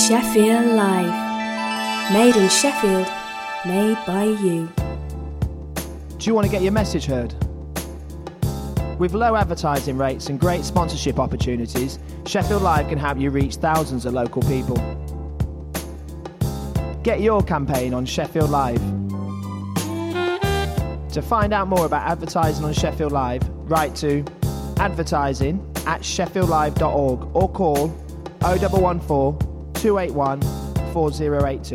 Sheffield Live. Made in Sheffield, made by you. Do you want to get your message heard? With low advertising rates and great sponsorship opportunities, Sheffield Live can help you reach thousands of local people. Get your campaign on Sheffield Live. To find out more about advertising on Sheffield Live, write to advertising@sheffieldlive.org or call 0114 281 4082.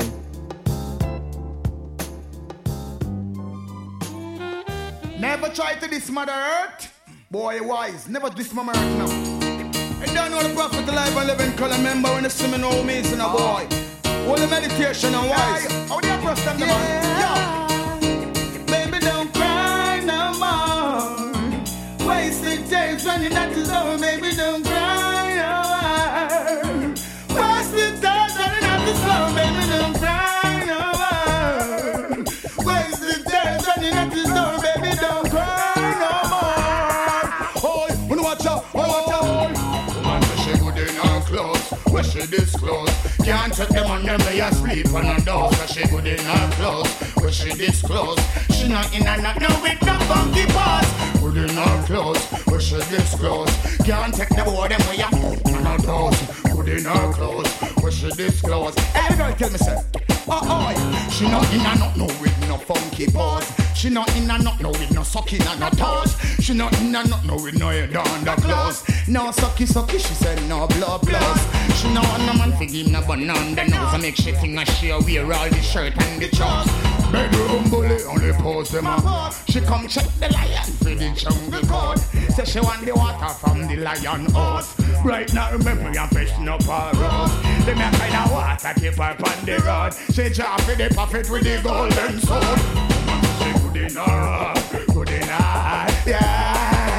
Never try to diss Mother Earth. Boy, wise. Never diss Mama Earth now. I don't know the prophet alive and living color. Remember when the swimming old means in a boy. All the meditation and wise. How do you trust them, man? Yo. Baby, don't cry no more. Wasted days running at the door. Baby, don't cry no more. Wasted days running at the door. Baby, don't cry no more. Wasted days running at the door. Baby, don't cry no more. Oh, when you watch out, watch out. Man, she good in her clothes. Where she disclose. Can't check them on them, they asleep on her door. So she good in her clothes. Where she disclose. She not in and not no with no funky paws. Good in her clothes. Where she disclose. Can't take the board them where you on her toes. Good in her clothes. Where she disclose. Hey girl, tell me sir. Oh, she not in and not no with no funky paws. She not in and not no with no sucking and no toes. She not in and not no with no head on the clothes. No sucky, she said no blood. She know no man for give no bun on the nose. I make she think I she wear all the shirt and the shorts. Bedroom bully only pose them up. She come check the lion for the jungle code. Say she want the water from the lion house. Right now remember I'm fishing up her rose. They make kind of water keep her on the road. She drop for the prophet with the golden sword. She good enough, yeah.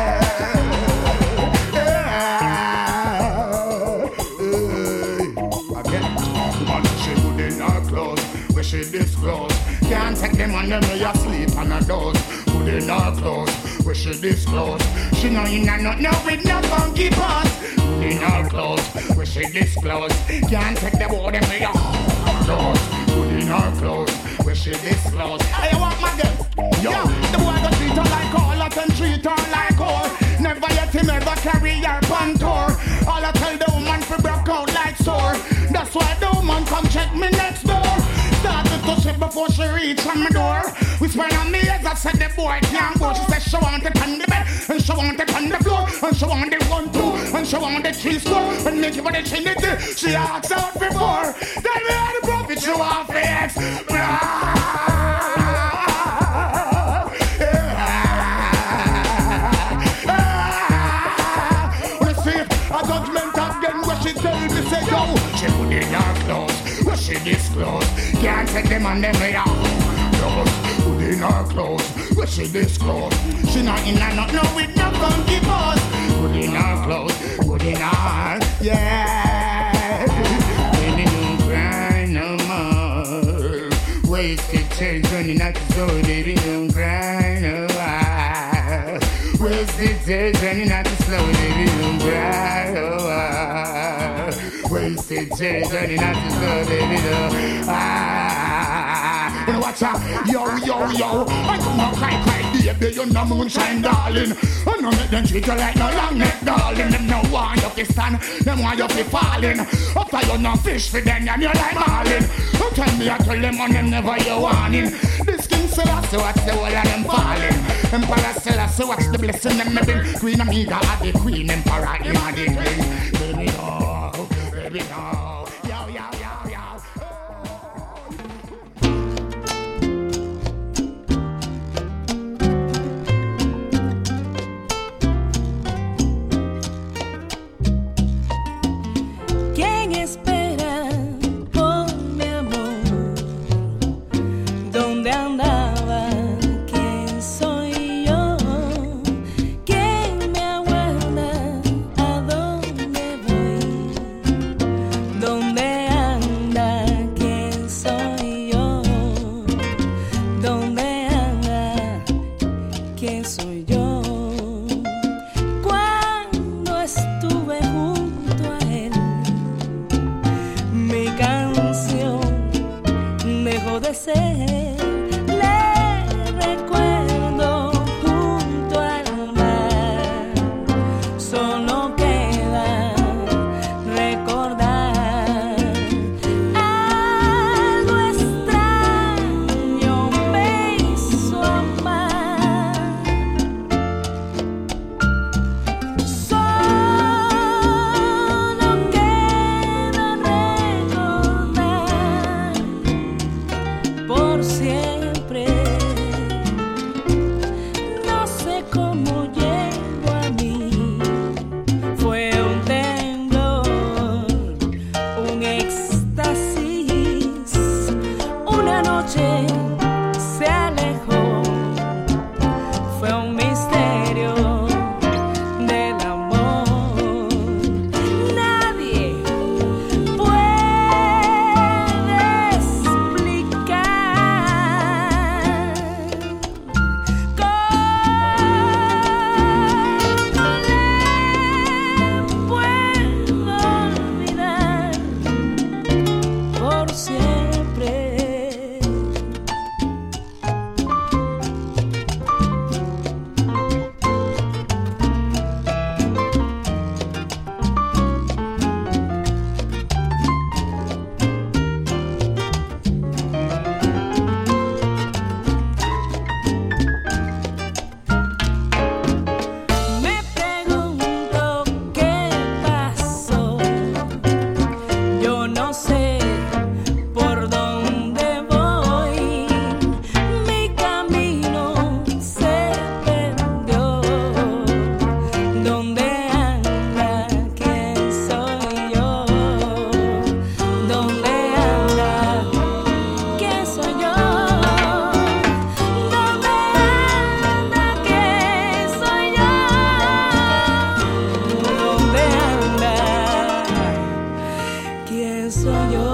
She disclose. Can't take them on them where you sleep on a dose. Good in her clothes, where she disclose. She know in and not know with no funky paws. Good in her clothes, where she disclose. Can't take them on them where you dose. Good in her clothes, where she disclose. I want my girl. Yo, the boy that treat her like all of them treat her like all. Never yet him ever carry her on tour. All I tell the woman for broke out like sore. That's why the woman come check me next door. Started to shit before she reached on my door. Whispering on me as I said the boy can't go. She said she want it on the bed, and she want it on the floor, and she want it 1, 2, and she want it 3, 4, and make it for the trinity. She asked out before. Tell me how the prophet she want for it. Judgment again where she tell me say yo. She put in her clothes, where she disclose. Can't take them on them way out. Put in her clothes, where she disclose. She not in and not no with no funky paws. Put in her clothes, put in her, yeah. Baby don't cry no more. Wasted change running out the door. Baby don't cry no more. Wasted days running out the slow, baby, don't cry, wasted days running out the slow, baby, don't When I watch out, yo, I come out cry, baby, you're no moonshine, darling. I know make them treat you like no long neck, darling. Them no want you to stand, them want you to falling. After you no fish for them, and you're like marlin. Don't tell me I tell them on them never you warning. This king Selassie, watch the whole of them falling. Emperor Selassie, watch the blessing them bring. Queen Amiga are the queen, Emperor in a the king. Baby no, yo. ¿Quién espera por mi amor? ¿Dónde andaba? ¿Quién soy yo? ¿Quién me aguarda? ¿A dónde voy? enloquecer. Le recuerdo junto al mar, solo queda recordar algo extraño me hizo amar. Solo queda recordar por siempre. No sé cómo llegó a mí. Fue un temblor, un éxtasis. Una noche se alejó. Fue un misterio del amor. Nadie puede explicar cómo le puedo olvidar por siempre. Me pregunto qué pasó. Yo no sé por dónde voy. Mi camino se perdió. ¿Dónde anda? ¿Quién soy yo? ¿Dónde anda? ¿Quién soy yo? ¿Dónde anda? ¿Quién soy yo? ¿Dónde anda? ¿Quién soy yo?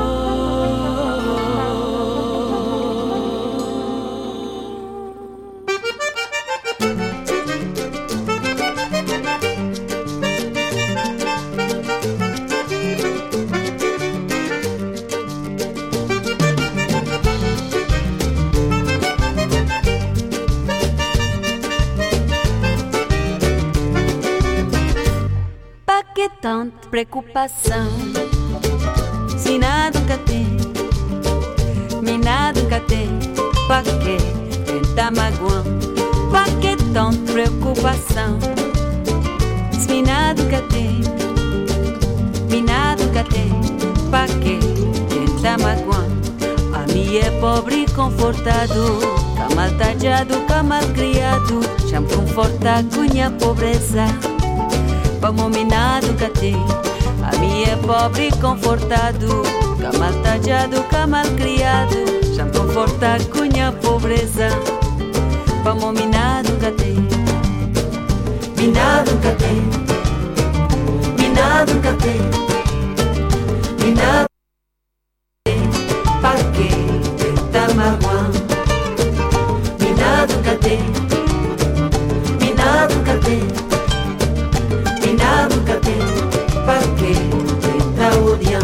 Pra que tanta preocupação? Se nada nunca tem, me nada nunca tem. Pra que tentar magoar? Pra que tanta preocupação? Se nada nunca tem, me nada nunca tem. Pra que tentar magoar? A mim é pobre e confortado, cá mal tadjado, cá mal criado. Já me conforta com minha pobreza. Vamos minar nunca tem. A mim é pobre e confortado, cá mal tadjado, cá mal criado. Já me conforta com minha pobreza. Vamos minar nunca tem. Minar nunca tem. Minar nunca tem. Minar nunca tem. Pra que tentar magoar? Minar nunca tem. Minar nunca tem. Minar nunca tem. Pra que tentar odiar?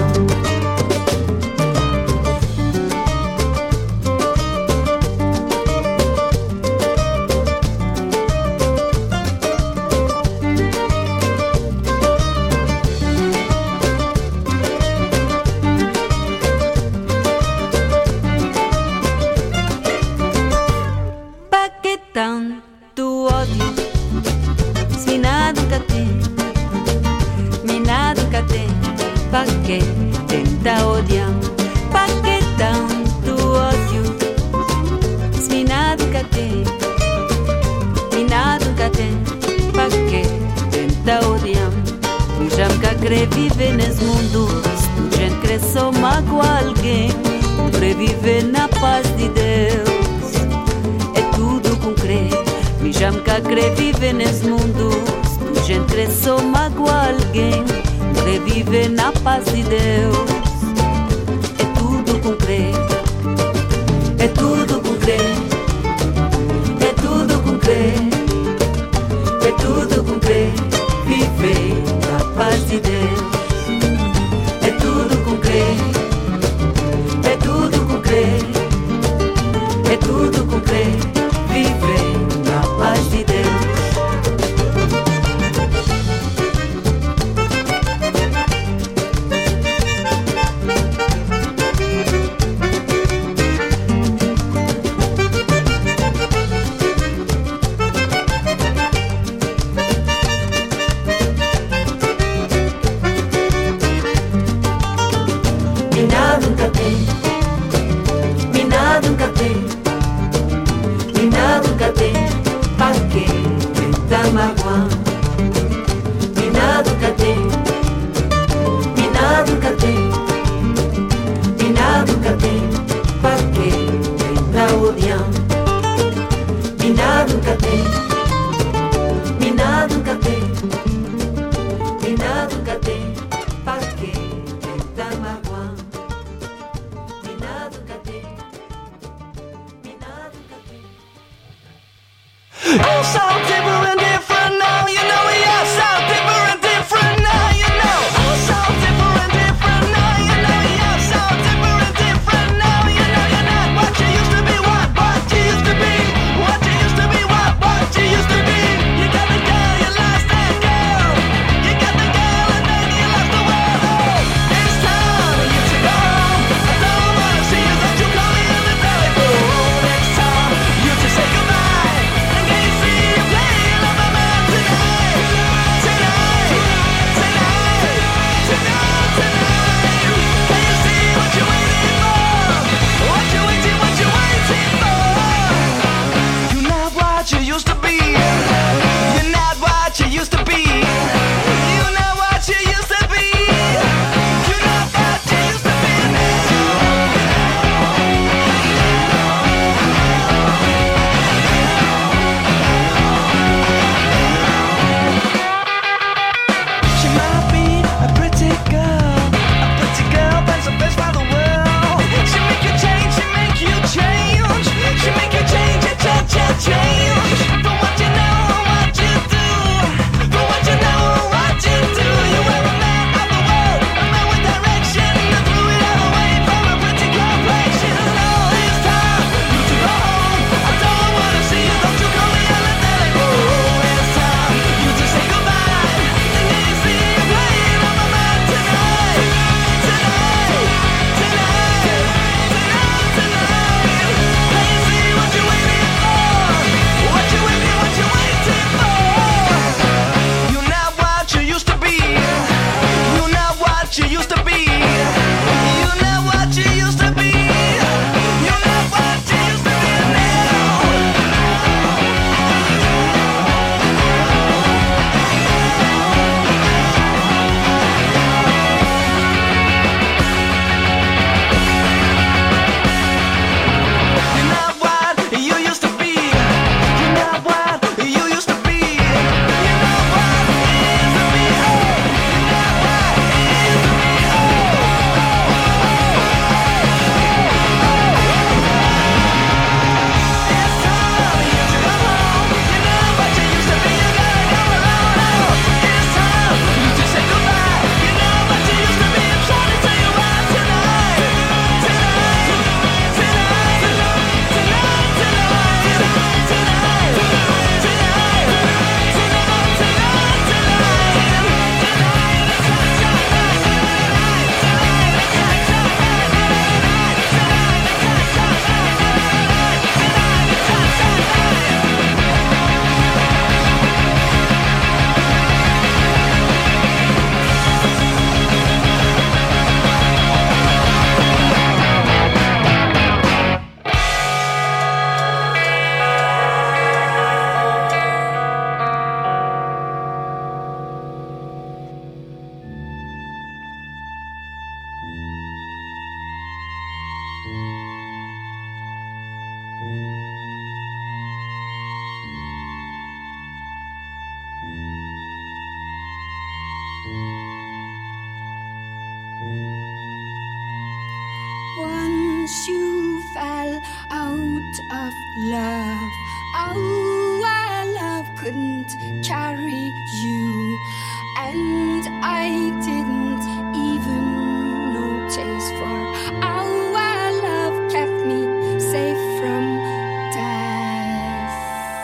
Pra que tanto ódio? Se nada nunca tem, me nada nunca tem. Pra que tentar odiar? Pra que tanto ódio? Se nada nunca tem, me nada nunca tem. Pra que tentar odiar? Eu já nunca queria viver nesse mundo. Se tu gente quer só magoar alguém, não queria viver na paz de Deus. É tudo com crer. Me já nunca queria viver nesse mundo. Se tu gente quer só magoar alguém, não queria viver na paz de Deus. É tudo com crer. É tudo com crer. É tudo com crer. É tudo com crer. Viver na paz de Deus. É tudo com crer. É tudo com crer. Minadukate, minadukate, minadukate, pake tamagua. Minadukate, minadukate, minadukate, pake taodian. Minadukate, minadukate, minadukate, pake tamagua. Minadukate, minadukate. Oh, so different, different now, you know we are so different, different now, you know. Oh, so different, different now, you know we are so different, different now, you know you're not what you used to be, what you used to be, what you used to be, what you used to be. You got the girl, you lost that girl. You got the girl and then you lost the world. Oh, it's time for you to go home. I don't wanna see you, don't you call me on the telephone. It's time for you to say goodbye. And can you see you playing on my mind tonight? Tonight, tonight, tonight, tonight. Can you see what you're waiting for? What you waiting for? You're not what you used to be. You're not what you used to be. You're not what you used to be. You're not what you used to be She might be a pretty girl, but some best by the world. She make you change, she make you change. She make you change, change. From what you know, what you do. From what you know, what you do. You were a man of the world, a man with direction. You threw it all away for a pretty complexion. Oh, it's time for you to go home. I don't wanna see you, don't you call me on the telephone. Oh, it's time for you to say goodbye. And can you see you playing on my mind tonight? Tonight, tonight, tonight, tonight. Can you see what you're waiting for? What you waiting for? You're not what you used to be. You're not what you used to be. You're not what you used to be. You're not what you used to be now. You're not what you used to be. You're not what you used to be. You're not what it is to be. You're not what it is to be. It's time for you to go home. You're not what you used to be. You gotta go alone. It's time for you to say goodbye. You're not what you used to be. I'm trying to tell you why tonight. Tonight, tonight, tonight, tonight, tonight, Once you fell out of love, our love couldn't carry you, and I didn't even notice, for our love kept me safe from death.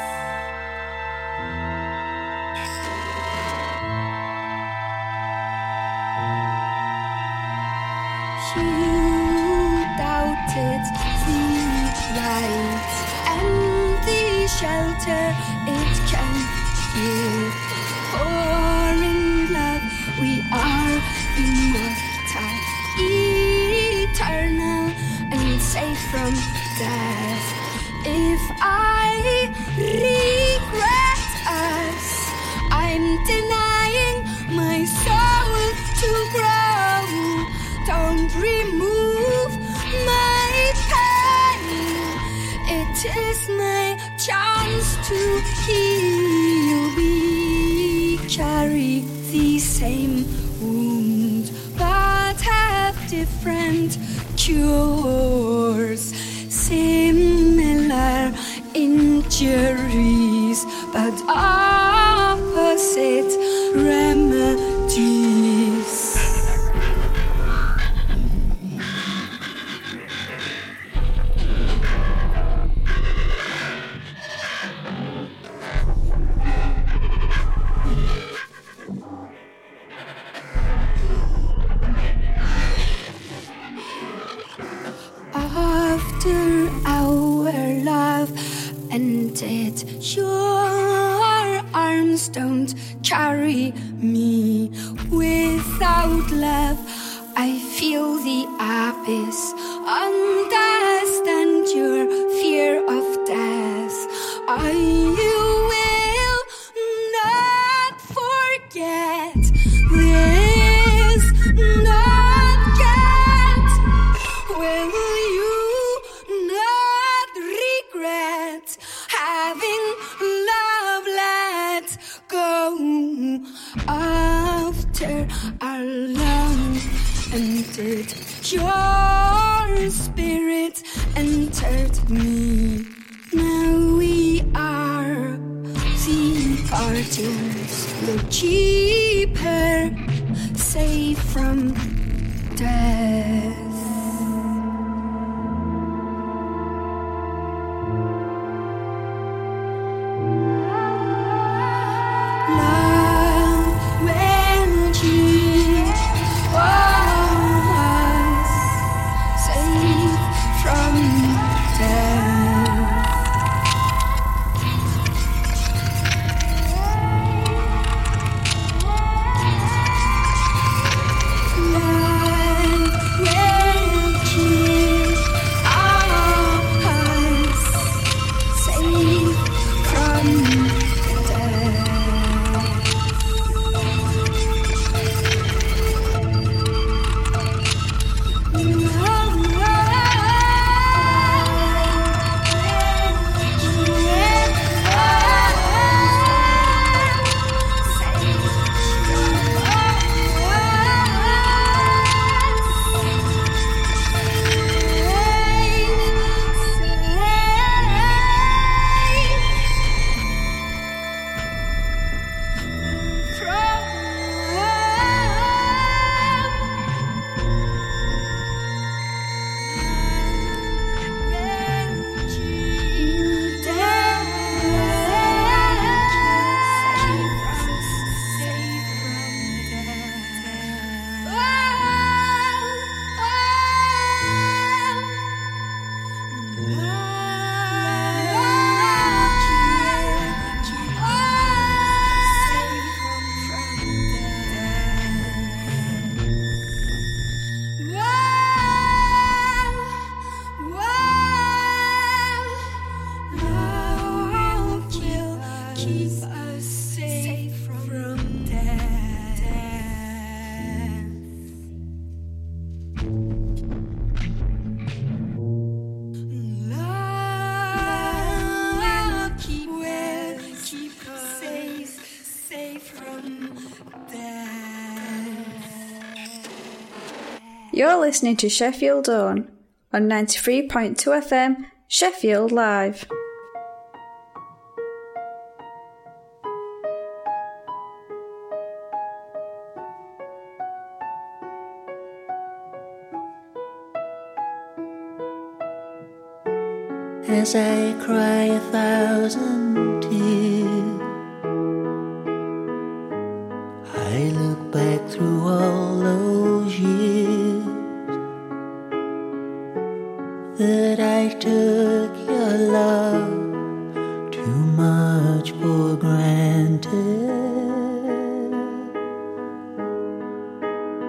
You doubted the light and the shelter it can give. For in love we are immortal, eternal. death. If I regret us, I'm denying my soul to grow. Don't remove my pain. It is my chance to heal. We carry the same wound, but have different cures. Similar injuries, but opposite remedies. After our love ended, your arms don't carry me. Without love, I feel the abyss. Understand your fear of death. I will not forget this, not get. Will you not regret having love let go? After our love ended, your spirit entered me. Now we are the guardians, the keeper, safe from death. You're listening to Sheffield On 93.2 FM, Sheffield Live. As I cry 1,000 tears, I look back through all those years that I took your love too much for granted.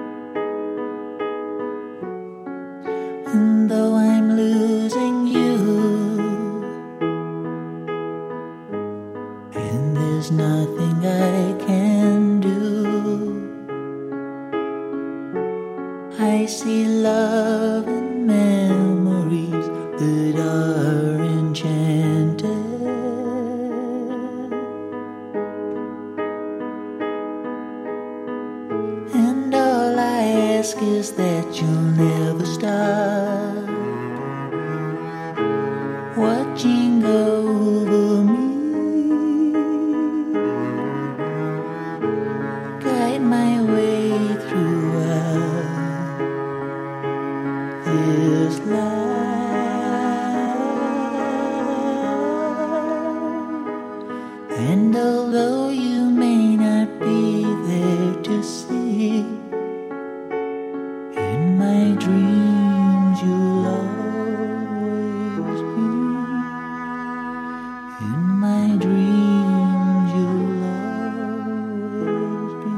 And though I'm losing you see love and memories that are enchanted. And all I ask is that you'll never stop watching over me. Guide my way throughout this life. And although you may not be there to see, in my dreams you'll always be. In my dreams you'll always be.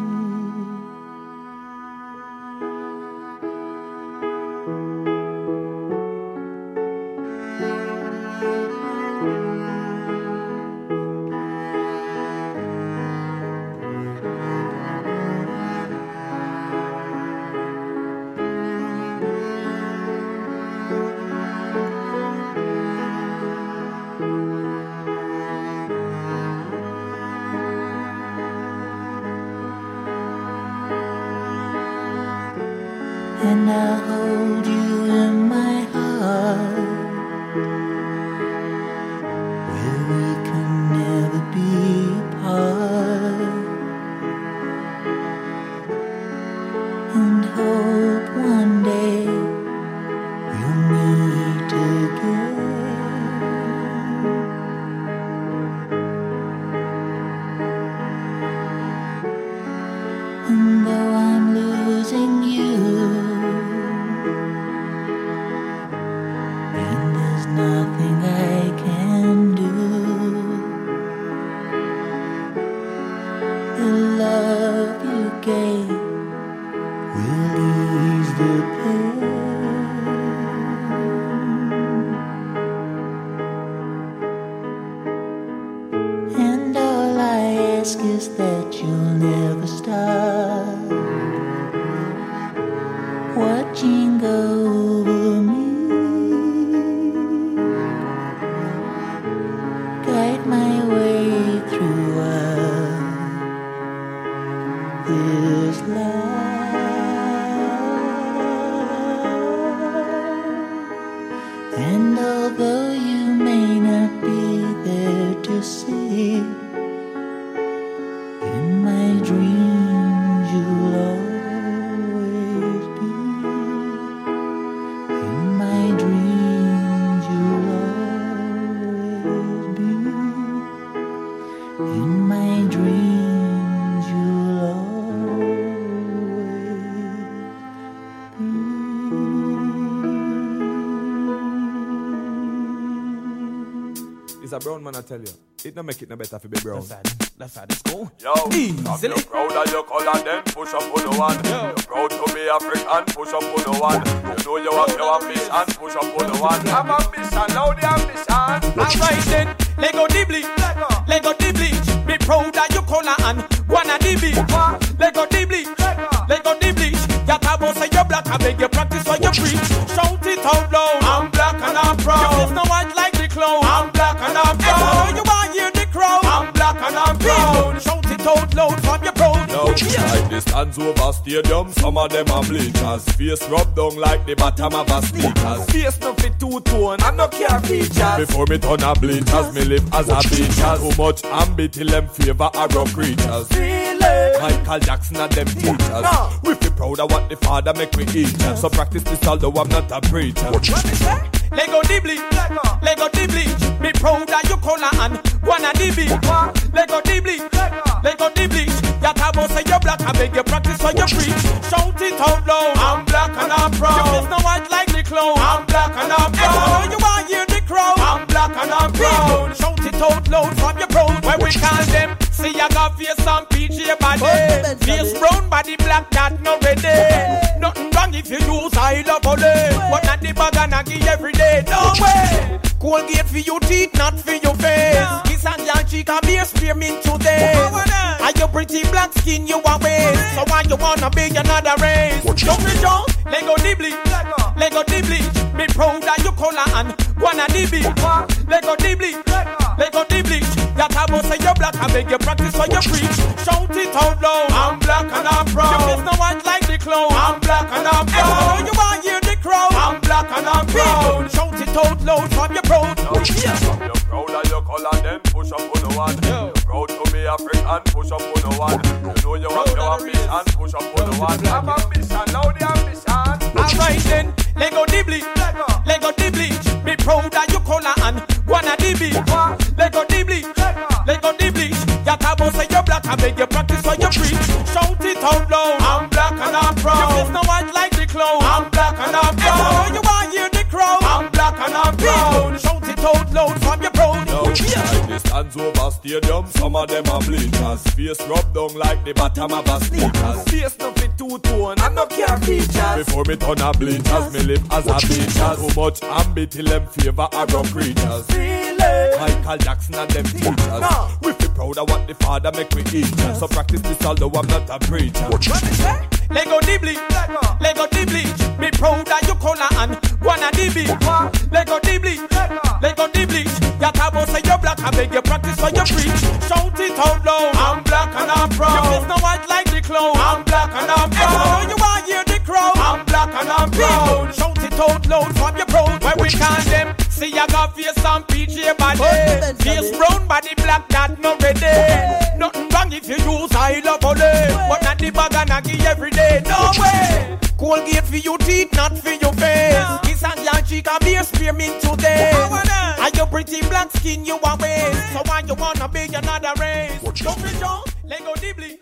And I'll hold you in my heart, where we can never be apart, and hope one day we'll meet again. And though I'm losing you, nothing I can do. The love you gave will ease the pain. And all I ask is that you'll never stop watching over me. Guide my way throughout this life. And although you may not be there to see, in my dreams you'll always be. In my dreams you'll always be. In my dreams you'll always be. It's a brown man, I tell you. It don't make it no better for be brown. That's right, let's go. Yo, I'm proud of your color, then push up on the one. You're proud to be African, push up on the one. You know you have your ambition, push up on the one. I'm ambition, now the ambition. Alright then, Lego Dibli, Lego Dibli. Be proud of your color and wanna Dibli. Lego Dibli, Lego Dibli. Yatabo say you're black, I beg you practice what you preach. Shout it out loud, I'm black and I'm proud. Your face no white like the clown, I'm black and I'm proud. You want hear the crowd, I'm black and I'm proud. Shout it out loud from your proud. Now, like the stands over stadium, some of them are bleachers. Face rubbed down like the bottom of a sneakers. Face no fit two-tone, I no care features. Before me turn a bleachers, me live as a beachers. Too much ambit till them favor agro creatures. Michael Jackson and them teachers. No. We feel proud of what the father make me eat. So practice this although I'm not a preacher. Lego Dibli, Lego Dibli. Be proud of your color and wanna Dibli. Lego Dibli, Lego Dibli. Yatabo say you're black, I beg you practice what you preach. Shout it out loud, I'm black and I'm proud. Your face no white like the clown, I'm black and I'm proud. You want hear the crowd, I'm black and I'm proud. Shout it out loud from your proud. Where we call them, see I got face and PJ body. Face brown body black that no ready. Nothing wrong if you use I love only. But not the bag and I give every day. No way. Colgate for your teeth, not for your face. Kiss and your cheek and beer spearmint today. And your pretty black skin you are waste. So why you wanna be another race? Don't be drunk. Lego Dibbly, Lego Dibbly. Me proud of your color and wanna Dibbly. Lego Dibbly, Lego Dibbly. That I must say you're black, I beg you practice what you preach. Shout it out loud, I'm black and I'm proud. Your face no white like the clown, I'm black and I'm proud. You want hear the crowd, I'm black and I'm proud. Shout it out loud from your proud. From your proud of your color, then push up on the one. You're proud to be African, push up on the one. You know you have your ambition, push up on the one. I'm ambition, now the ambition. Alright then, Lego Dibbly, Lego Dibbly. Be proud of your color and wanna Dibbly. Lego Dibbly, Lego Dibbly. That I must say you're black, I beg you practice what you preach. Shout it out loud, I'm black and I'm proud. Your face no white like the clown, I'm black and I'm proud. You want hear the crowd, I'm black and I'm proud. Shout it out loud from your proud. Like the stands over stadium, some of them are bleachers. Face rub down like the bottom of a sneakers. Face no fit two-tone and no care features. Before me turn a bleachers, me live as a beachers. Too much ambit till them favor a rock creatures. Michael Jackson and them teachers. We feel proud of what the father make we eat. So practice this although I'm not a preacher. Lego Dibbly, Lego Dibbly. Be proud of your color and wanna Dibbly. Lego Dibbly, Lego Dibbly. That I must say you're black, I beg you practice what you preach. Shout it out loud, I'm black and I'm proud. Your face no white like the clown, I'm black and I'm proud. You want hear the crowd, I'm black and I'm proud. Shout it out loud from your proud. When we can them, see I got face and PJ body. Face brown body black that no ready. Nothing wrong if you use I love only. But not the bag and I give every day, no way. Colgate for your teeth, not for your face. Kiss and your cheek and be a spearmint today. Are you pretty black skin you are waste? So why you wanna be another race? Don't be John, Lego Dibbly.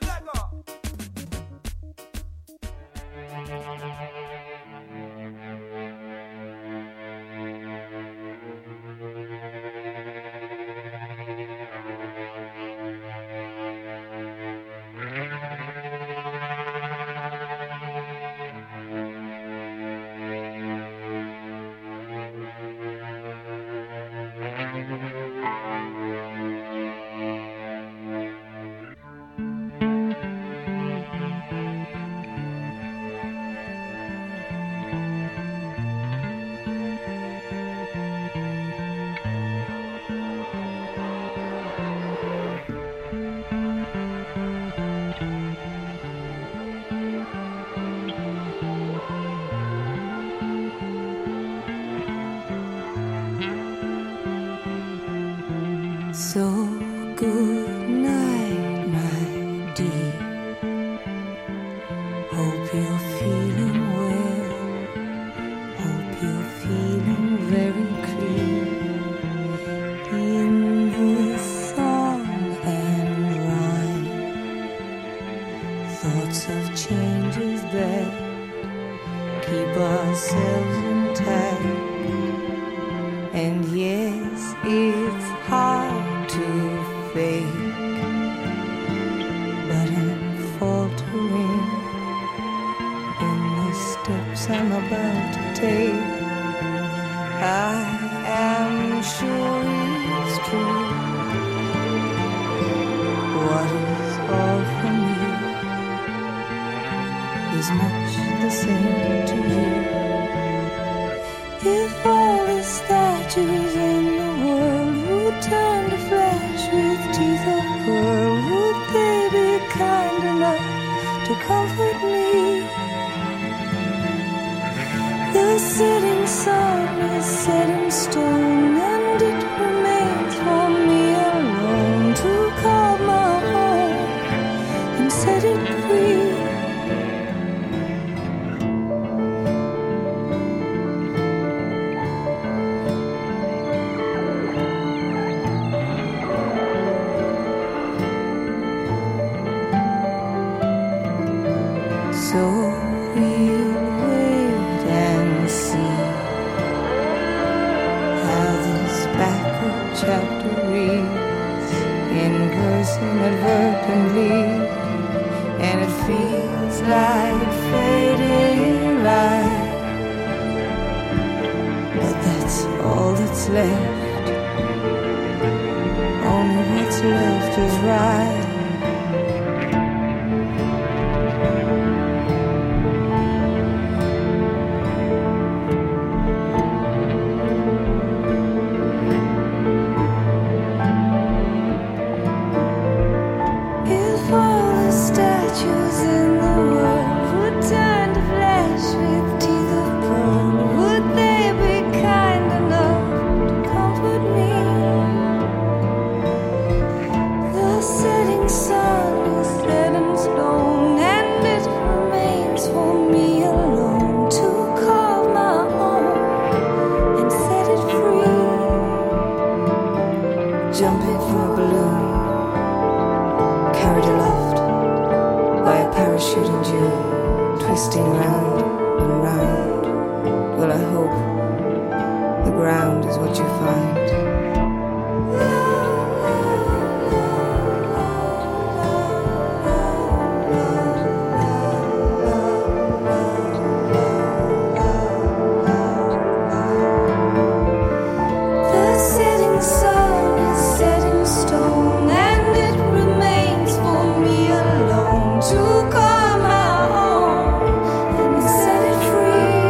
So good night, my dear. Hope you're feeling well. Hope you're feeling very clear. In this song and rhyme, thoughts of changes that keep ourselves intact. And yes, it's hard to fake, but I'm faltering in the steps I'm about to take. I am sure it's true. What is all for me is much the same to you. If all the statues in the world would turn to flesh with teeth of pearl, would they be kind enough to comfort me? The setting sun is set in stone, and it remains for me alone to call my own and set it free. So we'll wait and see how this backward chapter reads in verse inadvertently, and it feels like fading light. But that's all that's left. Only what's left is right. I hope the ground is what you find. The setting sun is set in stone, and it remains for me alone to call my own and set it free.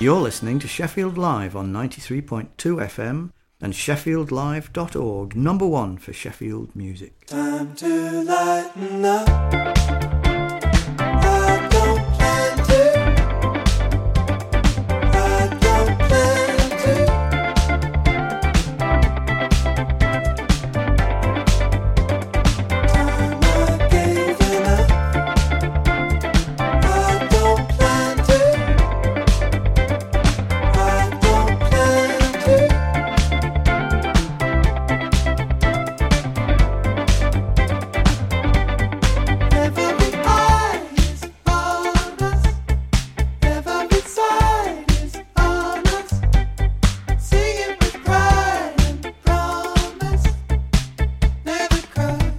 You're listening to Sheffield Live on 93.2 FM and sheffieldlive.org, number one for Sheffield music. Time to lighten up. I don't plan to. I don't plan to. Time I gave enough. I don't plan to. I don't plan to. Every eye is on us. Every side is on us. Singing with pride and promise. Never cry,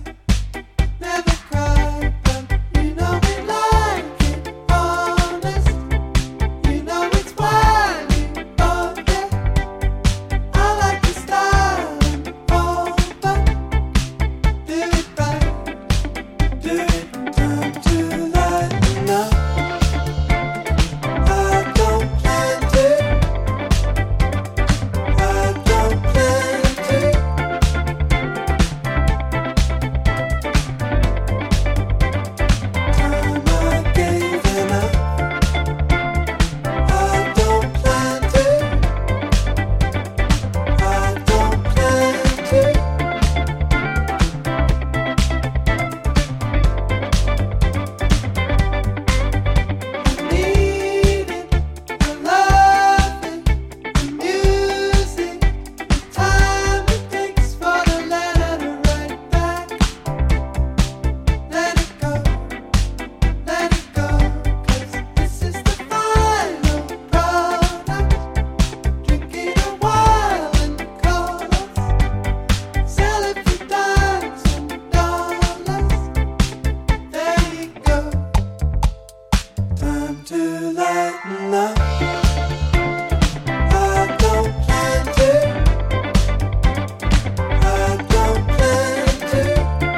but you know we like it honest. You know it's why we both get. I like the style and all, but do it right. Do it, time to lighten up. I don't plan to. I don't plan to. Time I gave enough. I don't plan to. I don't plan to. Need it, I love it, the music, the time it takes for the letter to write back. Let it go, 'cause this is the final product. Drinking a while and colors, sell it for dimes and dollars. There you go. Time to lighten up. I don't plan to. I don't plan to.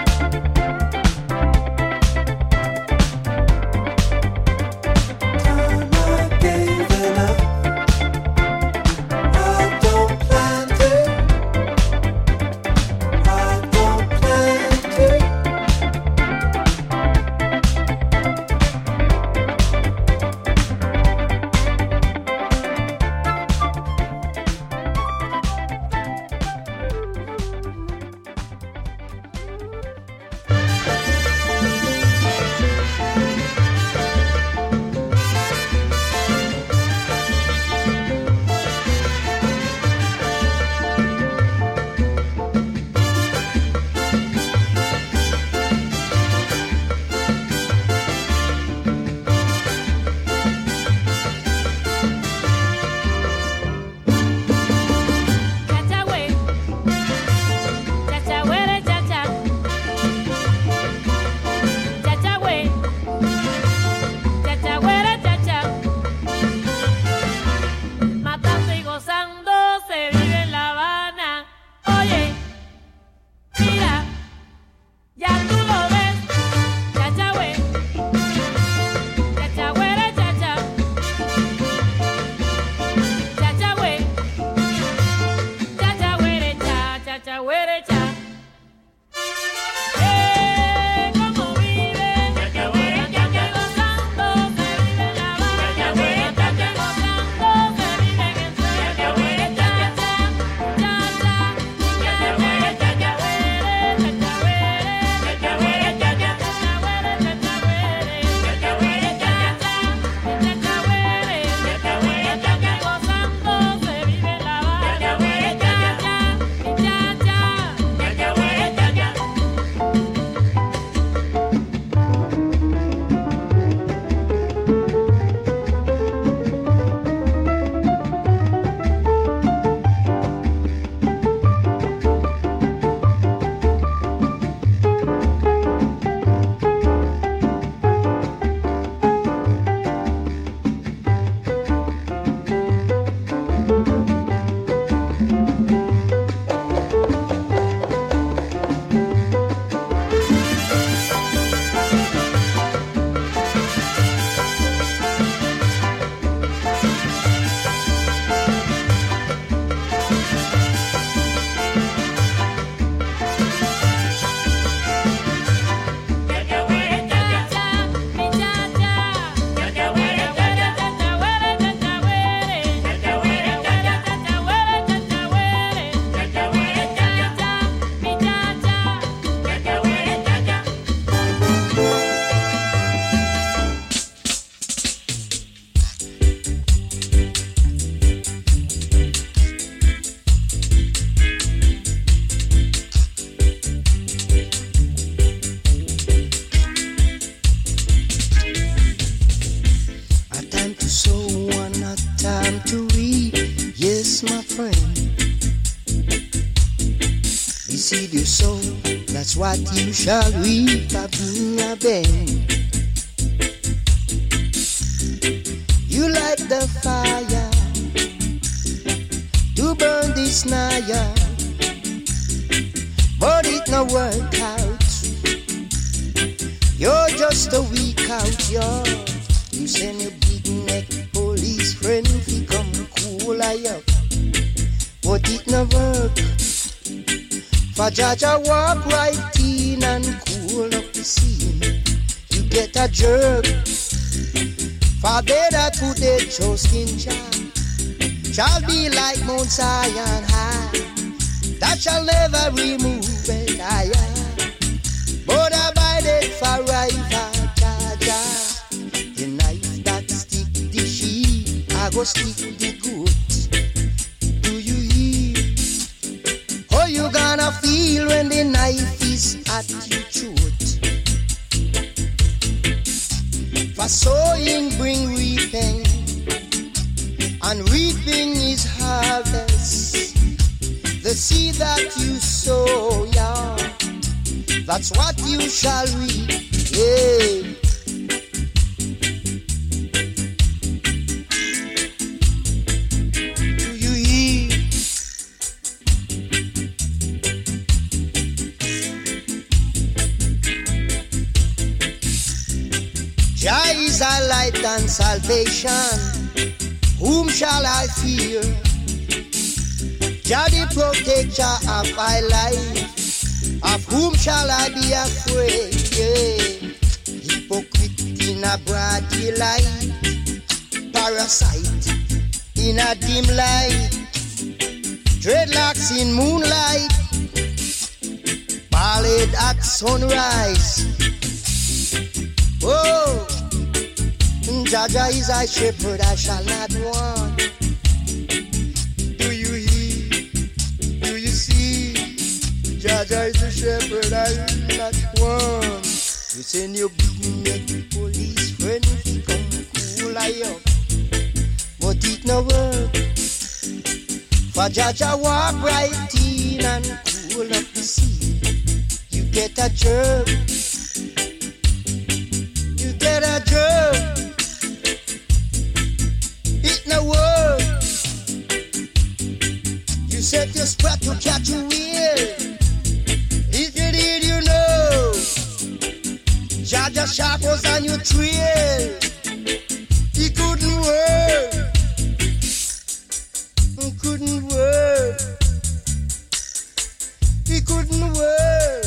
Time I gave enough. I don't plan to. I don't plan to. Time to sow and not time to reap. Yes, my friend. You seed you sow, that's what you shall reap. A bend. You light the fire to burn this naya, but it no work out. You're just a weak out, you send your big neck police friend to come cool I up, but it no work. For Jaja walk right in and cool up the scene, you get a jerk. For they that put their trust in Jah shall be like Mount Zion high, that shall never remove it higher, but abided forever. Jah, the knife that stick the sheep, I go stick the goat. Do you hear? How you gonna feel when the knife is at your throat? For sowing bring reaping, and reaping is harvest. The seed that you sow, that's what you shall reap. Yeah. Do you hear? Jah is our light and salvation. Whom shall I fear? Jah the protector of my life. Of whom shall I be afraid? Yeah. Hypocrite in a broad daylight, parasite in a dim light, dreadlocks in moonlight, ballad at sunrise. Oh, Jaja is a shepherd, I shall not want. Do you hear? Do you see? Jaja is a shepherd, I will not want. You send your big neck police friend to come cool I up, but it no work. For Jaja walk right in and cool up the sea, you get a jerk. You get a jerk. It no work. You set your spot to catch a wheel. If you did, you know, Jaja Sharp was on your trail. He couldn't work. He couldn't work. He couldn't work.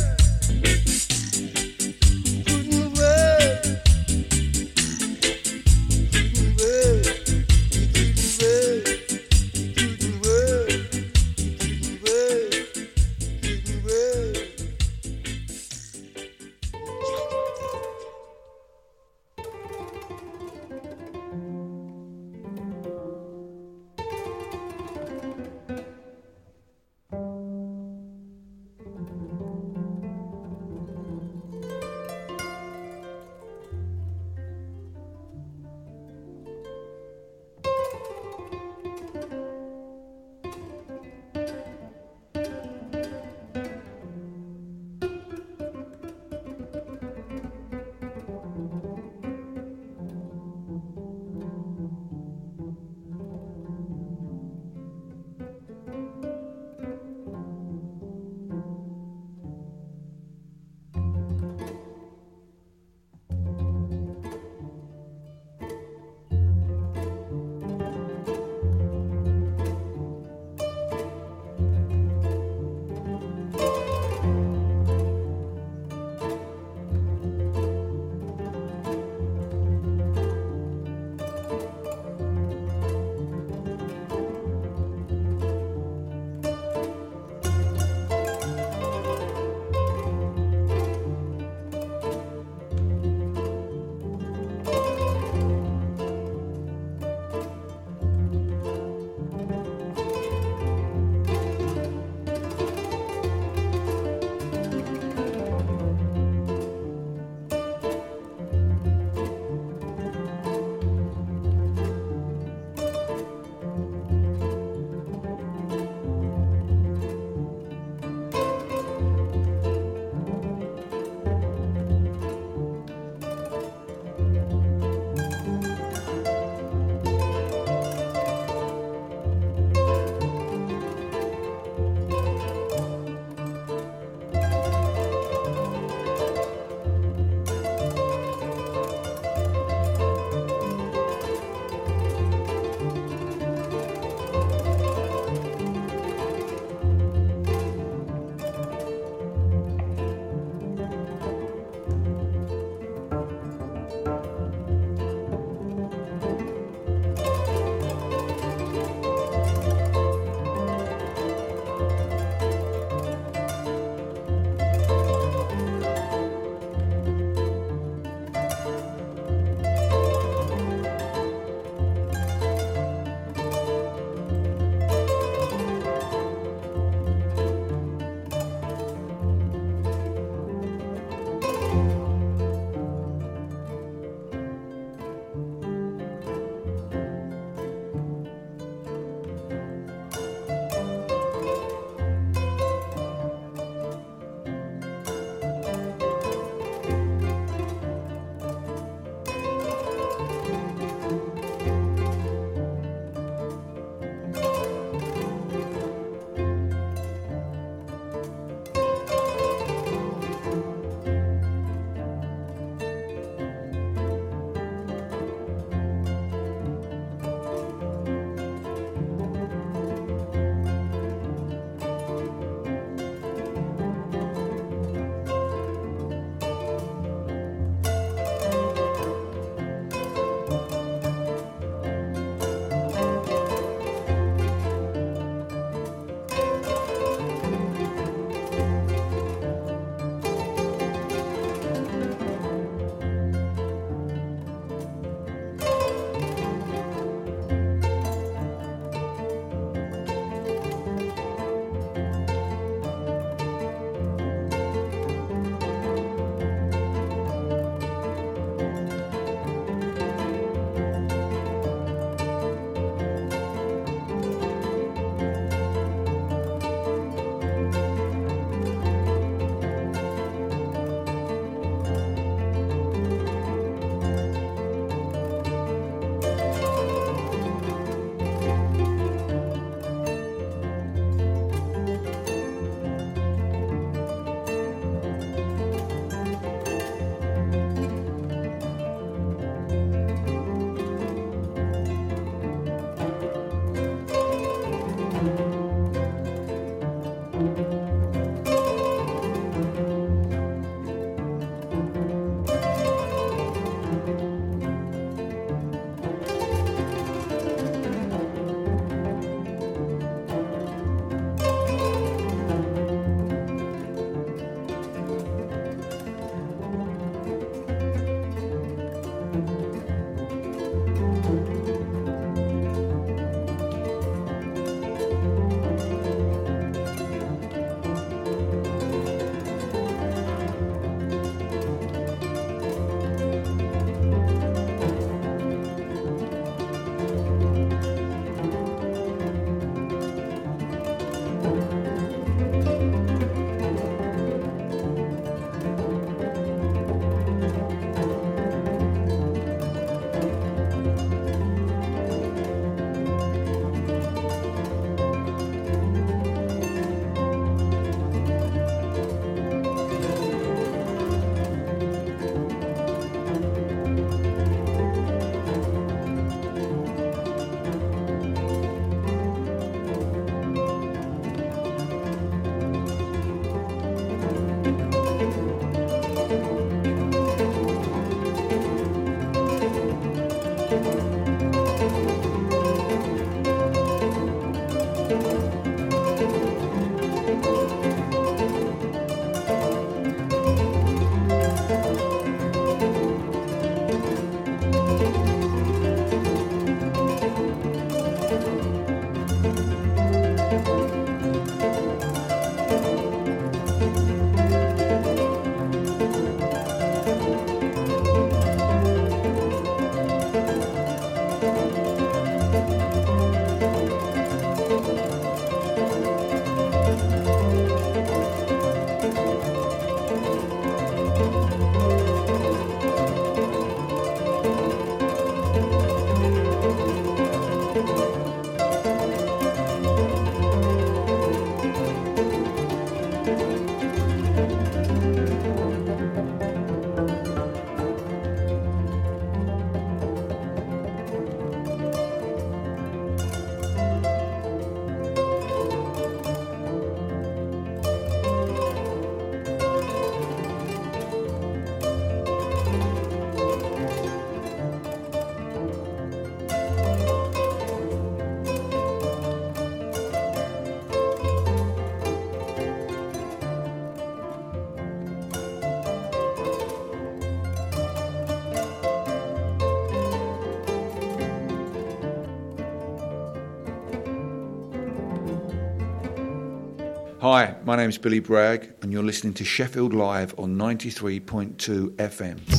Hi, my name's Billy Bragg, and you're listening to Sheffield Live on 93.2 FM.